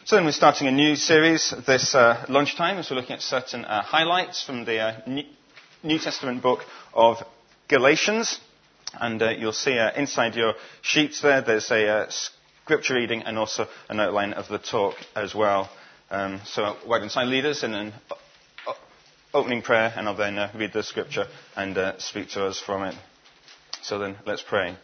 So then we're starting a new series this lunchtime as we're looking at certain highlights from the New Testament book of Galatians. And you'll see inside your sheets there's a scripture reading and also an outline of the talk as well. So why don't I lead us in an opening prayer, and I'll then read the scripture and speak to us from it. So then let's pray.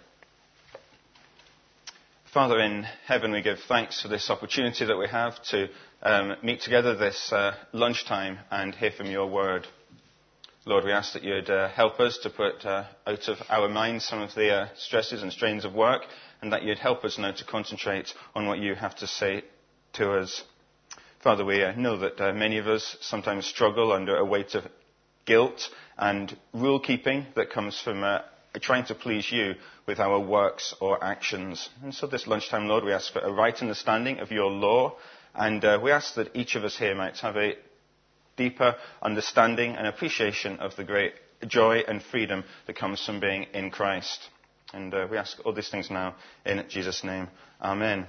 Father in heaven, we give thanks for this opportunity that we have to meet together this lunchtime and hear from your word. Lord, we ask that you'd help us to put out of our minds some of the stresses and strains of work, and that you'd help us now to concentrate on what you have to say to us. Father, we know that many of us sometimes struggle under a weight of guilt and rule-keeping that comes from trying to please you with our works or actions. And so this lunchtime, Lord, we ask for a right understanding of your law, and we ask that each of us here might have a deeper understanding and appreciation of the great joy and freedom that comes from being in Christ. And we ask all these things now in Jesus' name. Amen.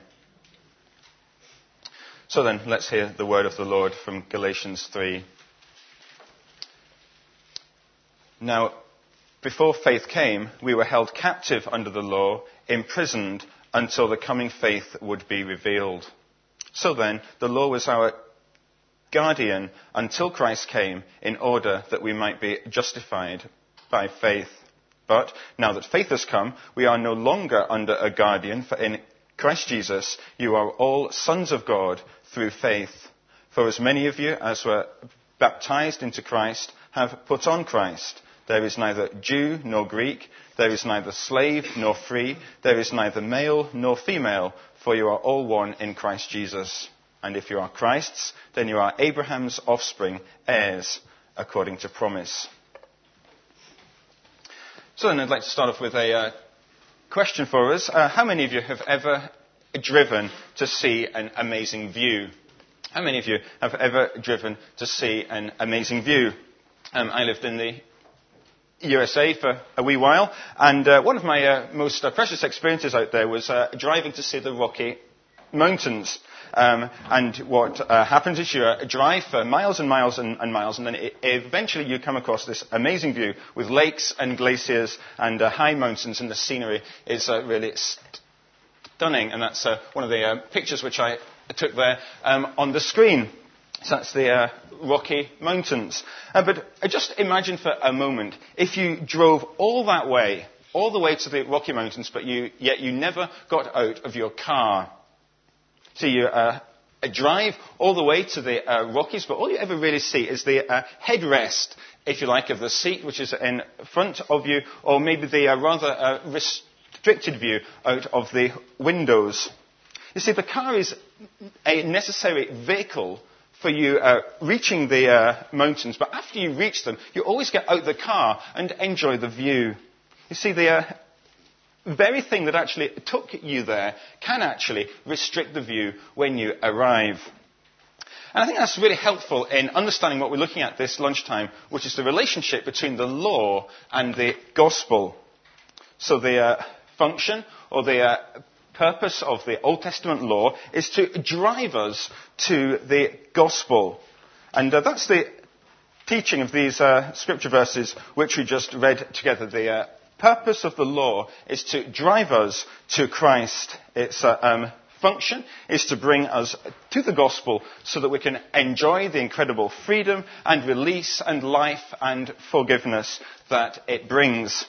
So then, let's hear the word of the Lord from Galatians 3. Now, before faith came, we were held captive under the law, imprisoned until the coming faith would be revealed. So then, the law was our guardian until Christ came, in order that we might be justified by faith. But now that faith has come, we are no longer under a guardian, for in Christ Jesus you are all sons of God through faith. For as many of you as were baptized into Christ have put on Christ. There is neither Jew nor Greek, there is neither slave nor free, there is neither male nor female, for you are all one in Christ Jesus. And if you are Christ's, then you are Abraham's offspring, heirs according to promise. So then I'd like to start off with a question for us. How many of you have ever driven to see an amazing view? How many of you have ever driven to see an amazing view? I lived in the USA for a wee while, and one of my most precious experiences out there was driving to see the Rocky Mountains. And what happens is you drive for miles and miles and miles, and then eventually you come across this amazing view with lakes and glaciers and high mountains, and the scenery is really stunning. And that's one of the pictures which I took there on the screen. So that's the Rocky Mountains. But just imagine for a moment if you drove all that way, all the way to the Rocky Mountains, but yet you never got out of your car. So you drive all the way to the Rockies, but all you ever really see is the headrest, if you like, of the seat, which is in front of you, or maybe the rather restricted view out of the windows. You see, the car is a necessary vehicle for you reaching the mountains, but after you reach them, you always get out the car and enjoy the view. You see, the very thing that actually took you there can actually restrict the view when you arrive. And I think that's really helpful in understanding what we're looking at this lunchtime, which is the relationship between the law and the gospel. So the function or the purpose of the Old Testament law is to drive us to the gospel. And that's the teaching of these scripture verses which we just read together. The purpose of the law is to drive us to Christ. Its function is to bring us to the gospel so that we can enjoy the incredible freedom and release and life and forgiveness that it brings.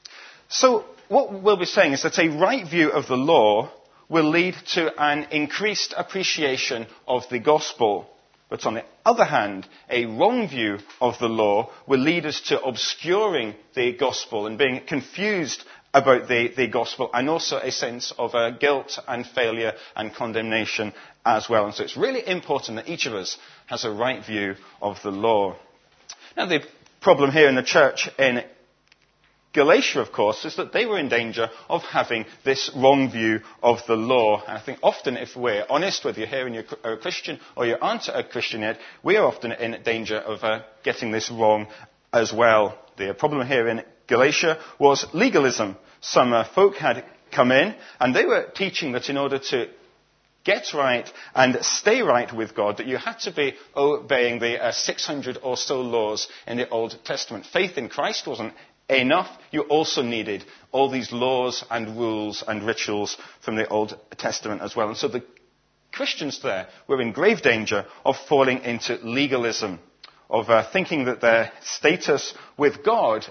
So what we'll be saying is that a right view of the law will lead to an increased appreciation of the gospel. But on the other hand, a wrong view of the law will lead us to obscuring the gospel and being confused about the gospel, and also a sense of guilt and failure and condemnation as well. And so it's really important that each of us has a right view of the law. Now, the problem here in the church in Galatia, of course, is that they were in danger of having this wrong view of the law. And I think often, if we're honest, whether you're here and you're a Christian or you aren't a Christian yet, we are often in danger of getting this wrong as well. The problem here in Galatia was legalism. Some folk had come in, and they were teaching that in order to get right and stay right with God, that you had to be obeying the 600 or so laws in the Old Testament. Faith in Christ wasn't enough. You also needed all these laws and rules and rituals from the Old Testament as well. And so the Christians there were in grave danger of falling into legalism, of thinking that their status with God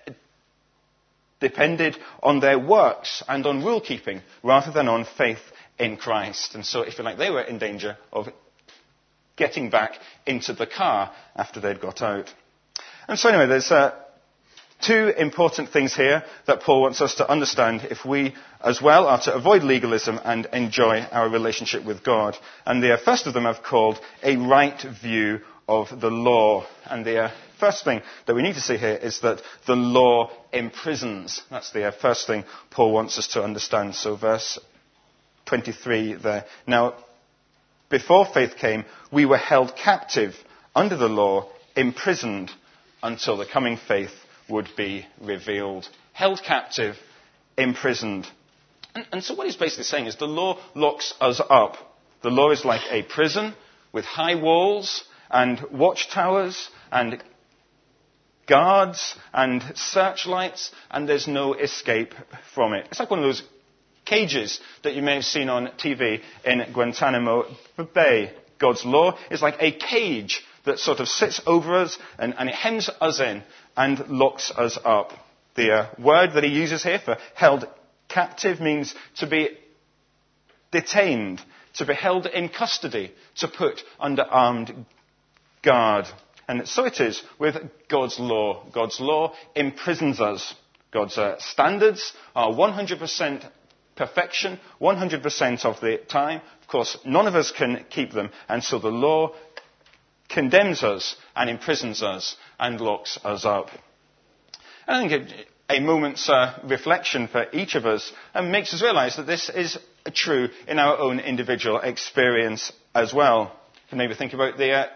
depended on their works and on rule keeping rather than on faith in Christ. And so, if you like, they were in danger of getting back into the car after they'd got out. And so anyway, there's two important things here that Paul wants us to understand if we as well are to avoid legalism and enjoy our relationship with God. And the first of them I've called a right view of the law. And the first thing that we need to see here is that the law imprisons. That's the first thing Paul wants us to understand. So verse 23 there. Now, before faith came, we were held captive under the law, imprisoned until the coming faith would be revealed. Held captive, imprisoned. And so what he's basically saying is the law locks us up. The law is like a prison with high walls and watchtowers and guards and searchlights, and there's no escape from it. It's like one of those cages that you may have seen on TV in Guantanamo Bay. God's law is like a cage that sort of sits over us and it hems us in and locks us up. The word that he uses here for held captive means to be detained, to be held in custody, to put under armed guard. And so it is with God's law. God's law imprisons us. God's standards are 100% perfection, 100% of the time. Of course, none of us can keep them, and so the law condemns us and imprisons us and locks us up. And I think a moment's reflection for each of us makes us realize that this is true in our own individual experience as well. You can maybe think about the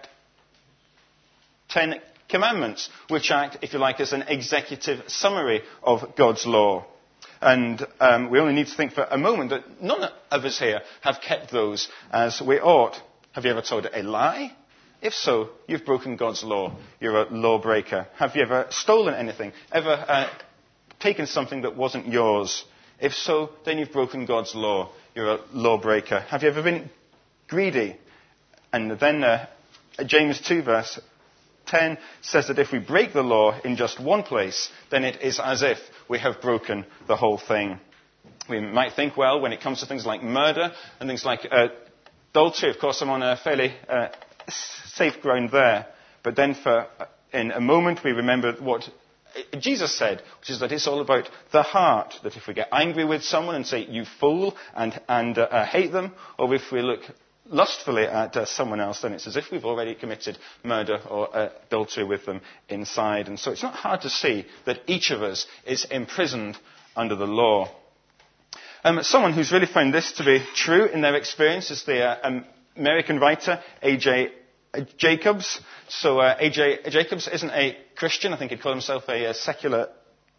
10 Commandments, which act, if you like, as an executive summary of God's law. And we only need to think for a moment that none of us here have kept those as we ought. Have you ever told a lie? If so, you've broken God's law. You're a lawbreaker. Have you ever stolen anything? Ever taken something that wasn't yours? If so, then you've broken God's law. You're a lawbreaker. Have you ever been greedy? And then James 2 verse 10 says that if we break the law in just one place, then it is as if we have broken the whole thing. We might think, well, when it comes to things like murder and things like adultery, of course, I'm on a fairly safe ground there. But then in a moment, we remember what Jesus said, which is that it's all about the heart. That if we get angry with someone and say, you fool, and hate them, or if we look lustfully at someone else, then it's as if we've already committed murder or adultery with them inside. And so it's not hard to see that each of us is imprisoned under the law. Someone who's really found this to be true in their experience is the American writer A.J. Jacobs. So A.J. Jacobs isn't a Christian. I think he'd call himself a secular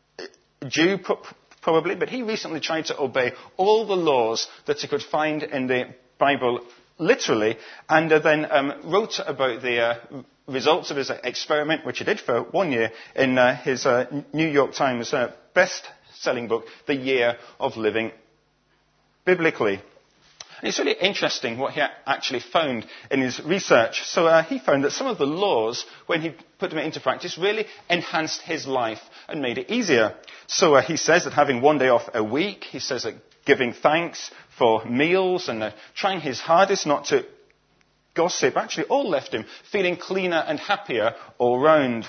Jew, probably. But he recently tried to obey all the laws that he could find in the Bible literally, and then wrote about the results of his experiment, which he did for 1 year, in his New York Times best-selling book, The Year of Living Biblically. And it's really interesting what he actually found in his research. So he found that some of the laws, when he put them into practice, really enhanced his life and made it easier. So he says that having 1 day off a week, he says that giving thanks for meals and trying his hardest not to gossip actually all left him feeling cleaner and happier all round.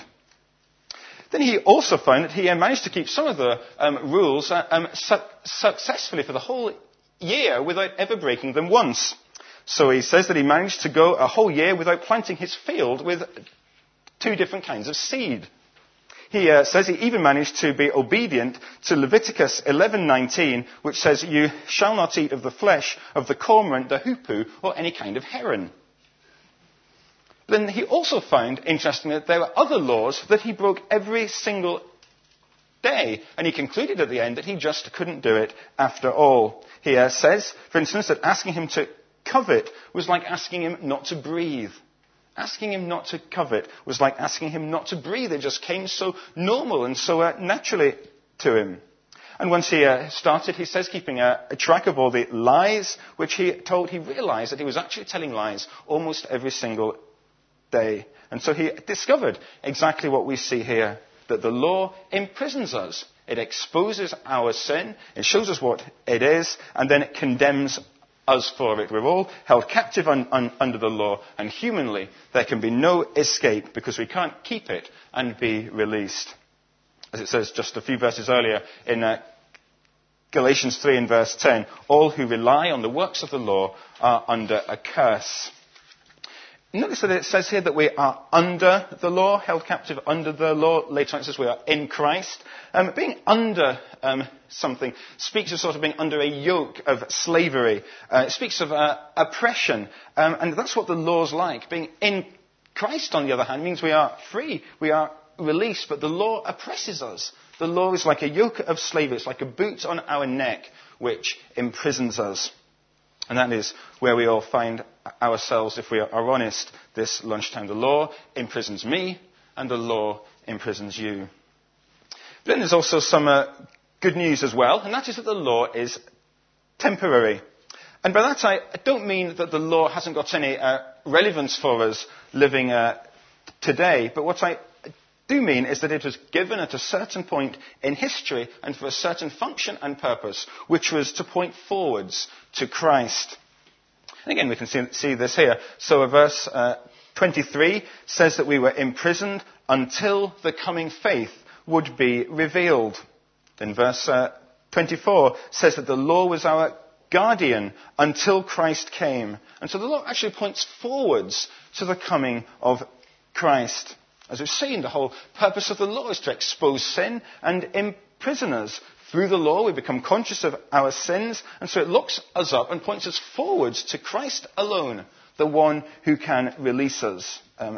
Then he also found that he managed to keep some of the rules successfully for the whole year without ever breaking them once. So he says that he managed to go a whole year without planting his field with 2 different kinds of seed. He says he even managed to be obedient to Leviticus 11:19, which says, you shall not eat of the flesh of the cormorant, the hoopoe, or any kind of heron. Then he also found, interestingly, that there were other laws that he broke every single day. And he concluded at the end that he just couldn't do it after all. He says, for instance, that asking him to covet was like asking him not to breathe. Asking him not to covet was like asking him not to breathe. It just came so normal and so naturally to him. And once he started, he says, keeping a track of all the lies which he told, he realized that he was actually telling lies almost every single day. And so he discovered exactly what we see here, that the law imprisons us. It exposes our sin, it shows us what it is, and then it condemns us for it. We're all held captive under the law, and humanly there can be no escape because we can't keep it and be released. As it says just a few verses earlier in Galatians 3 and verse 10, all who rely on the works of the law are under a curse. Notice that it says here that we are under the law, held captive under the law. Later on it says we are in Christ. Being under something speaks of sort of being under a yoke of slavery. It speaks of oppression. And that's what the law's like. Being in Christ, on the other hand, means we are free. We are released. But the law oppresses us. The law is like a yoke of slavery. It's like a boot on our neck which imprisons us. And that is where we all find ourselves, if we are honest, this lunchtime. The law imprisons me, and the law imprisons you. But then there's also some good news as well, and that is that the law is temporary. And by that I don't mean that the law hasn't got any relevance for us living today, but what I do mean is that it was given at a certain point in history and for a certain function and purpose, which was to point forwards to Christ. And again, we can see this here. So verse 23 says that we were imprisoned until the coming faith would be revealed. Then verse 24 says that the law was our guardian until Christ came. And so the law actually points forwards to the coming of Christ. As we've seen, the whole purpose of the law is to expose sin and imprison us. Through the law, we become conscious of our sins, and so it looks us up and points us forwards to Christ alone, the one who can release us.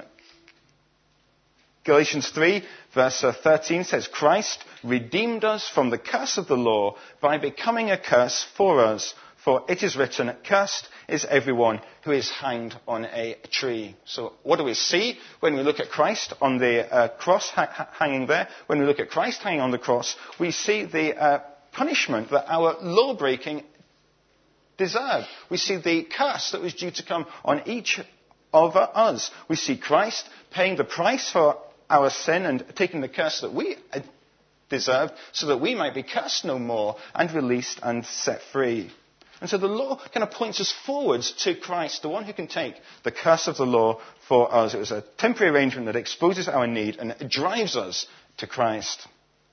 Galatians 3, verse 13 says, Christ redeemed us from the curse of the law by becoming a curse for us. For it is written, cursed is everyone who is hanged on a tree. So what do we see when we look at Christ on the cross hanging there? When we look at Christ hanging on the cross, we see the punishment that our law-breaking deserved. We see the curse that was due to come on each of us. We see Christ paying the price for our sin and taking the curse that we deserved so that we might be cursed no more and released and set free. And so the law kind of points us forwards to Christ, the one who can take the curse of the law for us. It was a temporary arrangement that exposes our need and drives us to Christ.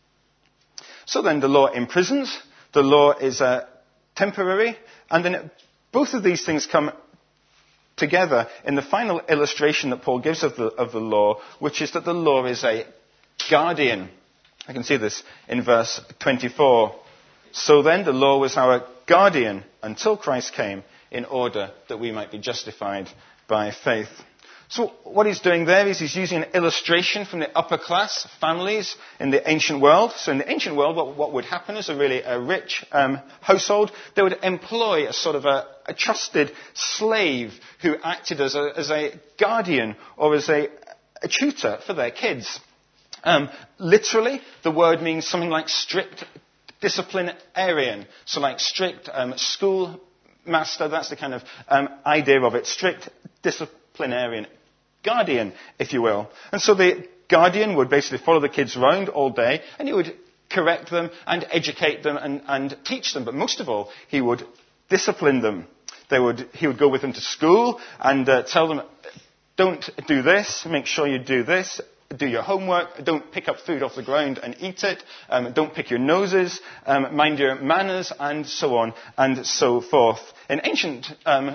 So then the law imprisons, the law is temporary, and then both of these things come together in the final illustration that Paul gives of the law, which is that the law is a guardian. I can see this in verse 24. So then the law was our guardian until Christ came in order that we might be justified by faith. So what he's doing there is he's using an illustration from the upper class families in the ancient world. So in the ancient world, what would happen is a rich household, they would employ a sort of a trusted slave who acted as a guardian or as a tutor for their kids. Literally, the word means something like strict disciplinarian. So like strict schoolmaster, that's the kind of idea of it. Strict disciplinarian. Guardian, if you will. And so the guardian would basically follow the kids around all day, and he would correct them and educate them and teach them. But most of all, he would discipline them. He would go with them to school and tell them, don't do this, make sure you do this, do your homework, don't pick up food off the ground and eat it, don't pick your noses, mind your manners, and so on and so forth. In ancient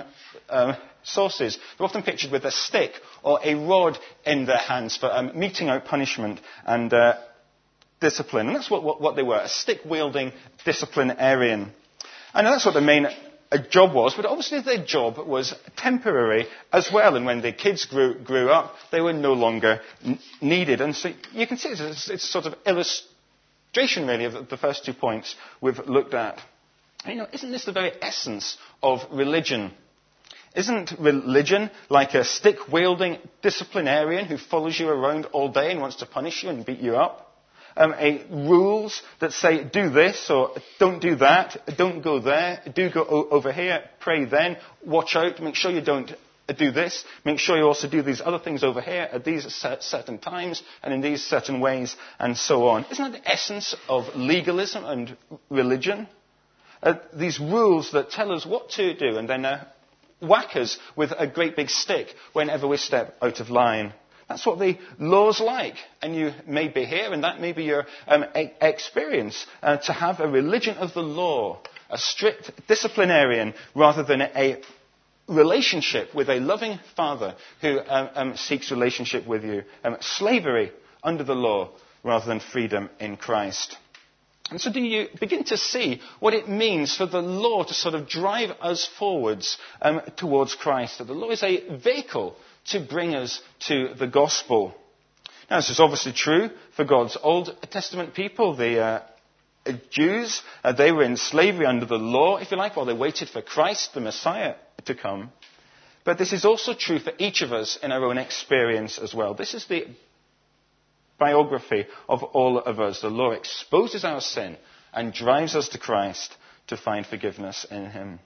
sources, they're often pictured with a stick or a rod in their hands for meting out punishment and discipline. And that's what they were, a stick-wielding disciplinarian. And that's what the main job was, but obviously their job was temporary as well. And when the kids grew up, they were no longer needed. And so you can see it's sort of illustration, really, of the first 2 points we've looked at. And, isn't this the very essence of religion? Isn't religion like a stick-wielding disciplinarian who follows you around all day and wants to punish you and beat you up? Rules that say do this or don't do that, don't go there, do go over here, pray then, watch out, make sure you don't do this, make sure you also do these other things over here at these certain times and in these certain ways and so on. Isn't that the essence of legalism and religion? These rules that tell us what to do and then whack us with a great big stick whenever we step out of line. That's what the law's like. And you may be here, and that may be your experience, to have a religion of the law, a strict disciplinarian, rather than a relationship with a loving Father who seeks relationship with you. Slavery under the law rather than freedom in Christ. And so do you begin to see what it means for the law to sort of drive us forwards towards Christ? That the law is a vehicle to bring us to the gospel. Now, this is obviously true for God's Old Testament people. The Jews, they were in slavery under the law, if you like, while they waited for Christ, the Messiah, to come. But this is also true for each of us in our own experience as well. This is the biography of all of us. The law exposes our sin and drives us to Christ to find forgiveness in him.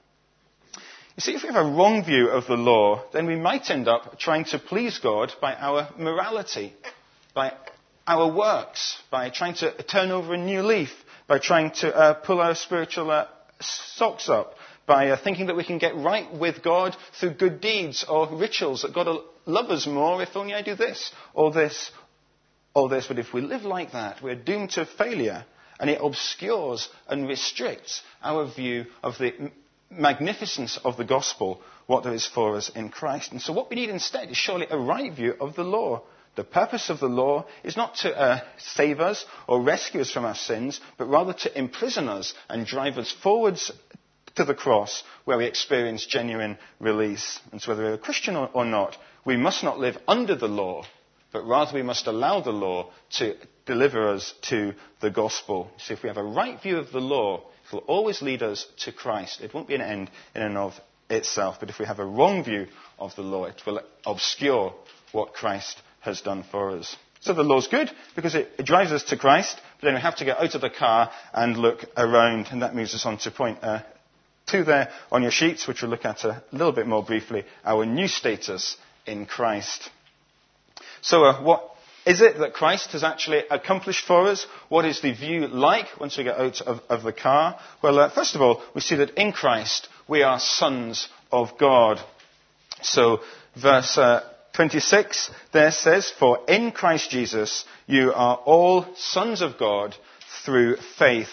You see, if we have a wrong view of the law, then we might end up trying to please God by our morality, by our works, by trying to turn over a new leaf, by trying to pull our spiritual socks up, by thinking that we can get right with God through good deeds or rituals, that God will love us more if only I do this or this or this. But if we live like that, we're doomed to failure, and it obscures and restricts our view of the magnificence of the gospel, what there is for us in Christ. And so what we need instead is surely a right view of the law. The purpose of the law is not to save us or rescue us from our sins, but rather to imprison us and drive us forwards to the cross, where we experience genuine release. And so whether we're a Christian or not, we must not live under the law, but rather we must allow the law to deliver us to the gospel. So if we have a right view of the law, it will always lead us to Christ. It won't be an end in and of itself. But if we have a wrong view of the law, it will obscure what Christ has done for us. So the law's good because it drives us to Christ, but then we have to get out of the car and look around. And that moves us on to point 2 there on your sheets, which we'll look at a little bit more briefly, our new status in Christ. So what is it that Christ has actually accomplished for us? What is the view like once we get out of the car? Well, first of all, we see that in Christ we are sons of God. So verse 26 there says, "For in Christ Jesus you are all sons of God through faith."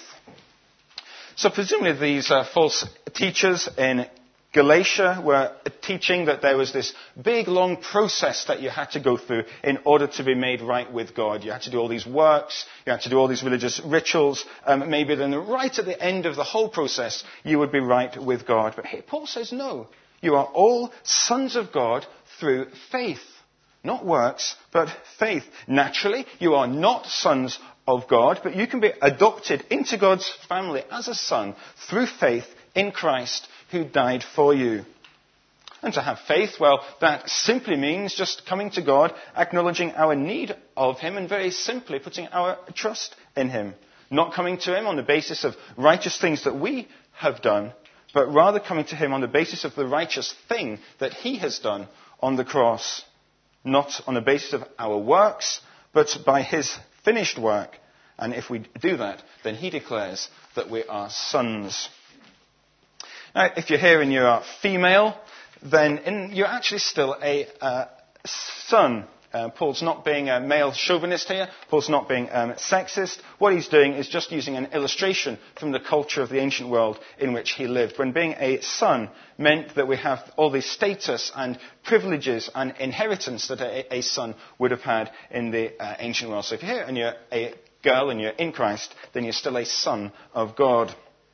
So presumably these false teachers in Galatia were teaching that there was this big, long process that you had to go through in order to be made right with God. You had to do all these works, you had to do all these religious rituals, maybe then right at the end of the whole process, you would be right with God. But here Paul says, no, you are all sons of God through faith. Not works, but faith. Naturally, you are not sons of God, but you can be adopted into God's family as a son through faith in Christ, who died for you. And to have faith, well, that simply means just coming to God, acknowledging our need of him, and very simply putting our trust in him. Not coming to him on the basis of righteous things that we have done, but rather coming to him on the basis of the righteous thing that he has done on the cross. Not on the basis of our works, but by his finished work. And if we do that, then he declares that we are sons. Now, if you're here and you're female, then you're actually still a son. Paul's not being a male chauvinist here. Paul's not being sexist. What he's doing is just using an illustration from the culture of the ancient world in which he lived. When being a son meant that we have all the status and privileges and inheritance that a son would have had in the ancient world. So if you're here and you're a girl and you're in Christ, then you're still a son of God.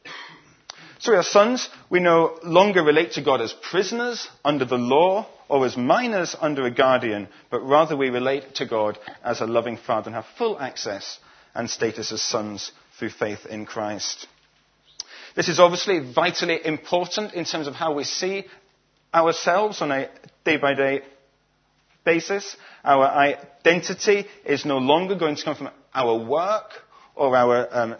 So we are sons. We no longer relate to God as prisoners under the law or as minors under a guardian, but rather we relate to God as a loving Father and have full access and status as sons through faith in Christ. This is obviously vitally important in terms of how we see ourselves on a day-by-day basis. Our identity is no longer going to come from our work or our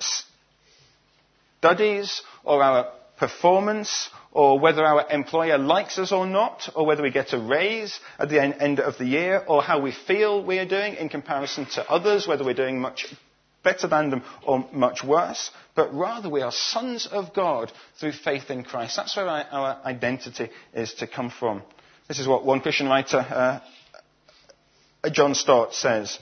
studies or our performance or whether our employer likes us or not, or whether we get a raise at the end of the year, or how we feel we are doing in comparison to others, whether we're doing much better than them or much worse. But rather we are sons of God through faith in Christ. That's where our identity is to come from. This is what one Christian writer, John Stott, says.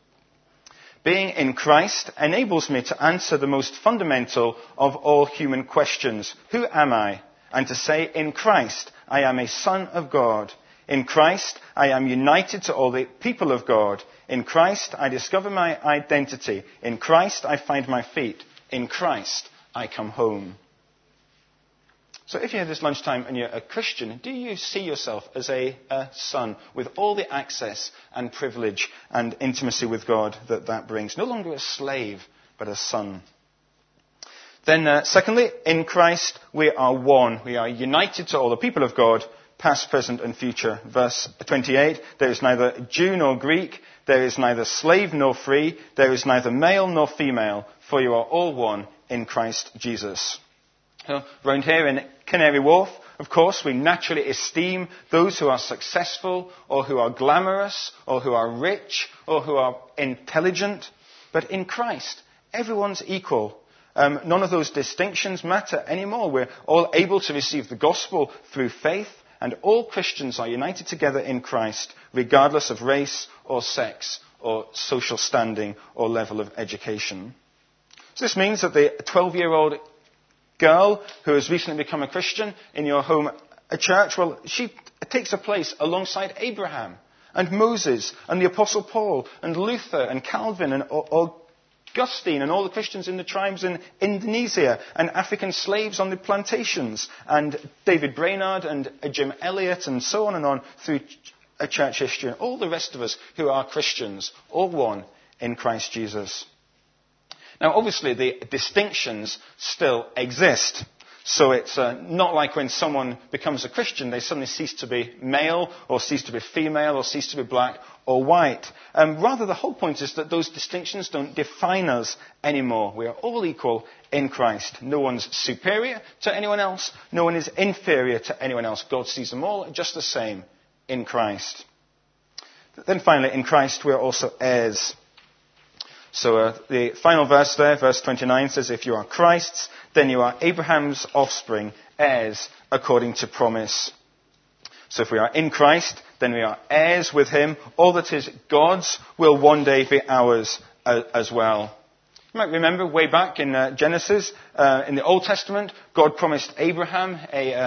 Being in Christ enables me to answer the most fundamental of all human questions. Who am I? And to say, in Christ, I am a son of God. In Christ, I am united to all the people of God. In Christ, I discover my identity. In Christ, I find my feet. In Christ, I come home. So if you're here this lunchtime and you're a Christian, do you see yourself as a son with all the access and privilege and intimacy with God that brings? No longer a slave, but a son. Then secondly, in Christ we are one. We are united to all the people of God, past, present and future. Verse 28, there is neither Jew nor Greek, there is neither slave nor free, there is neither male nor female, for you are all one in Christ Jesus. Around here in Canary Wharf, of course, we naturally esteem those who are successful or who are glamorous or who are rich or who are intelligent. But in Christ, everyone's equal. None of those distinctions matter anymore. We're all able to receive the gospel through faith, and all Christians are united together in Christ, regardless of race or sex or social standing or level of education. So this means that the 12-year-old girl who has recently become a Christian in your home church, well, she takes a place alongside Abraham and Moses and the Apostle Paul and Luther and Calvin and Augustine and all the Christians in the tribes in Indonesia and African slaves on the plantations and David Brainerd and Jim Elliot and so on through church history and all the rest of us who are Christians, all one in Christ Jesus. Now, obviously, the distinctions still exist. So it's not like when someone becomes a Christian, they suddenly cease to be male or cease to be female or cease to be black or white. Rather, the whole point is that those distinctions don't define us anymore. We are all equal in Christ. No one's superior to anyone else. No one is inferior to anyone else. God sees them all just the same in Christ. Then finally, in Christ, we are also heirs. So the final verse there, verse 29, says, if you are Christ's, then you are Abraham's offspring, heirs according to promise. So if we are in Christ, then we are heirs with him. All that is God's will one day be ours as well. You might remember way back in Genesis, in the Old Testament, God promised Abraham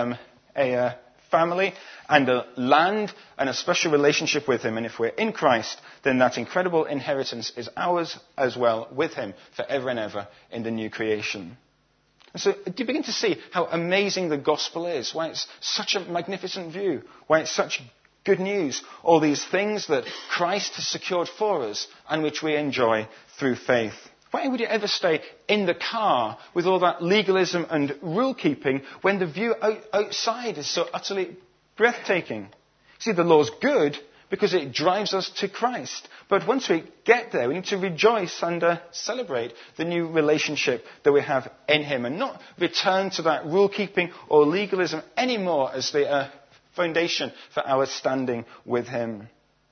a family and a land and a special relationship with him. And if we're in Christ, then that incredible inheritance is ours as well with him forever and ever in the new creation. And so do you begin to see how amazing the gospel is? Why it's such a magnificent view? Why it's such good news? All these things that Christ has secured for us and which we enjoy through faith. Why would you ever stay in the car with all that legalism and rule-keeping when the view outside is so utterly breathtaking? See, the law's good because it drives us to Christ. But once we get there, we need to rejoice and celebrate the new relationship that we have in him and not return to that rule-keeping or legalism anymore as the foundation for our standing with him.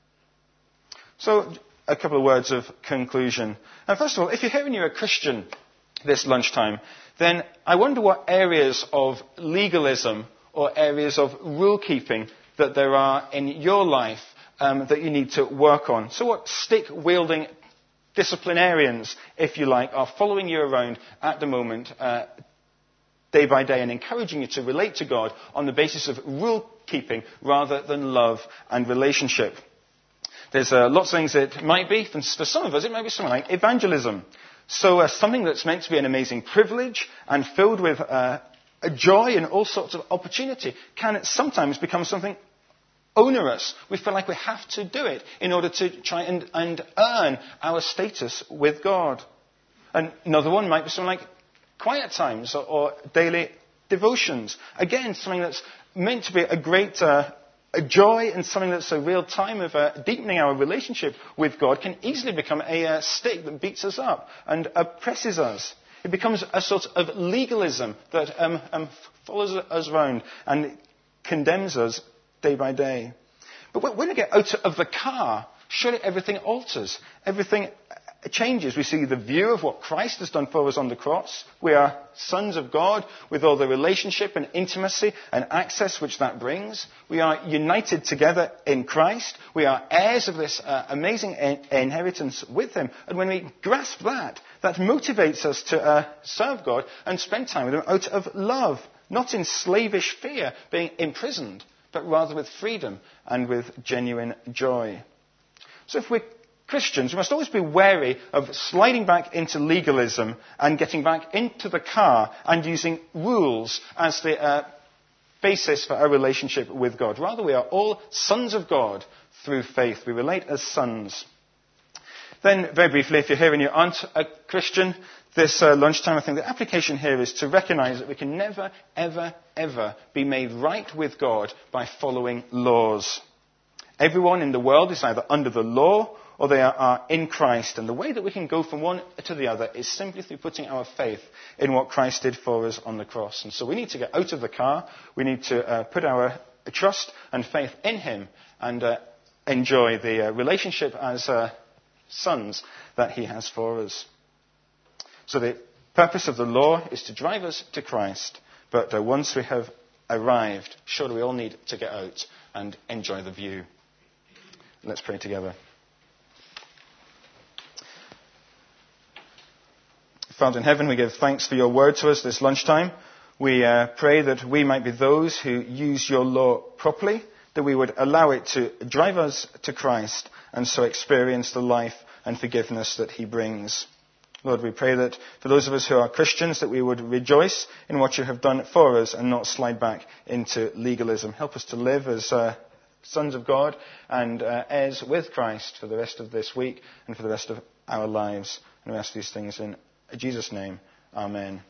So, a couple of words of conclusion. And first of all, if you're here and you're a Christian this lunchtime, then I wonder what areas of legalism or areas of rule-keeping that there are in your life that you need to work on. So what stick-wielding disciplinarians, if you like, are following you around at the moment, day by day, and encouraging you to relate to God on the basis of rule-keeping rather than love and relationship? There's lots of things it might be. For some of us, it might be something like evangelism. So something that's meant to be an amazing privilege and filled with a joy and all sorts of opportunity can sometimes become something onerous. We feel like we have to do it in order to try and earn our status with God. And another one might be something like quiet times or daily devotions. Again, something that's meant to be a great a joy and something that's a real time of deepening our relationship with God can easily become a stick that beats us up and oppresses us. It becomes a sort of legalism that follows us around and condemns us day by day. But when we get out of the car, surely everything alters. Everything changes. We see the view of what Christ has done for us on the cross. We are sons of God with all the relationship and intimacy and access which that brings. We are united together in Christ. We are heirs of this amazing inheritance with Him. And when we grasp that, that motivates us to serve God and spend time with Him out of love, not in slavish fear, being imprisoned, but rather with freedom and with genuine joy. So if we're Christians, we must always be wary of sliding back into legalism and getting back into the car and using rules as the basis for our relationship with God. Rather, we are all sons of God through faith. We relate as sons. Then, very briefly, if you're here and you aren't a Christian, this lunchtime, I think the application here is to recognize that we can never, ever, ever be made right with God by following laws. Everyone in the world is either under the law or they are in Christ. And the way that we can go from one to the other is simply through putting our faith in what Christ did for us on the cross. And so we need to get out of the car. We need to put our trust and faith in Him and enjoy the relationship as sons that He has for us. So the purpose of the law is to drive us to Christ. But once we have arrived, surely we all need to get out and enjoy the view. Let's pray together. Father in heaven, we give thanks for your word to us this lunchtime. We pray that we might be those who use your law properly, that we would allow it to drive us to Christ and so experience the life and forgiveness that He brings. Lord, we pray that for those of us who are Christians, that we would rejoice in what you have done for us and not slide back into legalism. Help us to live as sons of God and heirs with Christ for the rest of this week and for the rest of our lives. And we ask these things in Jesus' name. Amen.